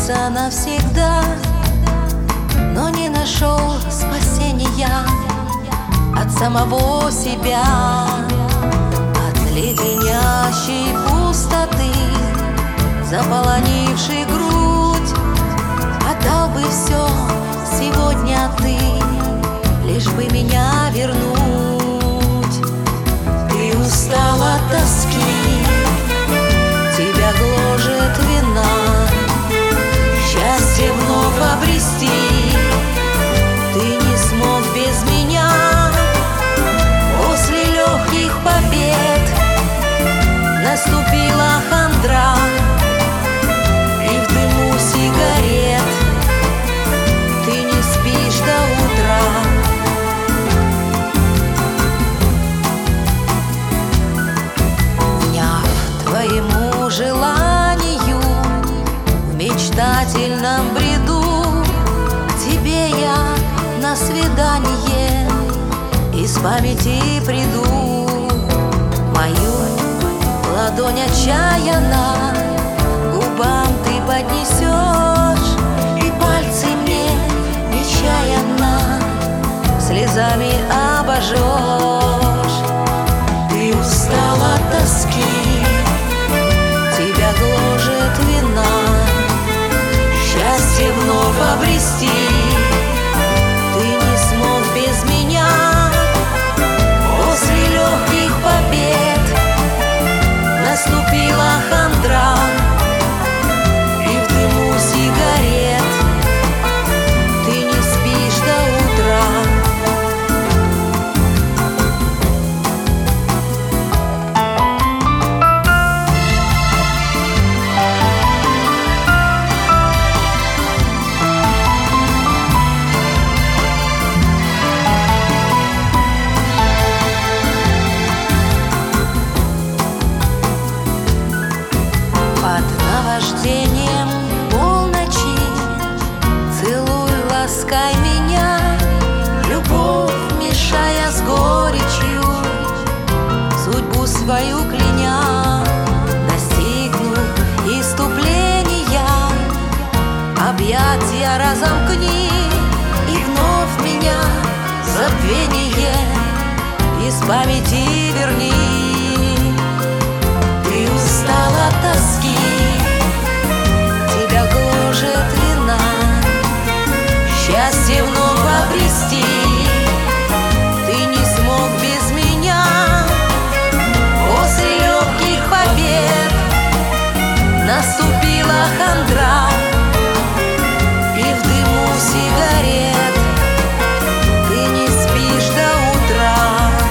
влюбился навсегда, но не нашел спасения от самого себя, от леденящей пустоты, заполонившей грудь. Отдал бы все сегодня ты, лишь бы меня вернуть. Ты устал от тоски, тебя гложет вина, счастье вновь обрести ты не смог без меня. После легких побед наступила хандра, и в дыму сигарет ты не спишь до утра. Вняв твоему желанию, в мечтательном бреду к тебе я на свидание из памяти приду. Мою ладонь отчаянно губам ты поднесешь, и пальцы мне нечаянно слезами обожжешь. Ты устал от тоски, тебя гложет вина, счастье вновь обрести ты не смог без меня. После легких побед наступила хандра, и в дыму сигарет ты не спишь до утра. Наваждением полночи целуй, ласкай меня, любовь мешая с горечью, судьбу свою кляня. Достигну иступления, объятия разомкни, и вновь меня забвение из памяти верни. Ты устал от тоски, тебя гложет вина, счастье вновь обрести ты не смог без меня. После легких побед наступила хандра, и в дыму сигарет ты не спишь до утра.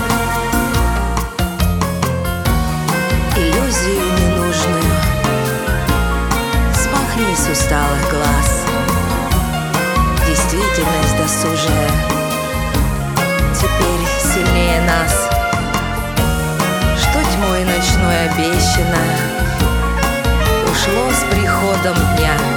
Иллюзию ненужную смахни с усталых глаз, действительность досужая теперь сильнее нас. Что тьмой ночной обещано ушло с приходом дня.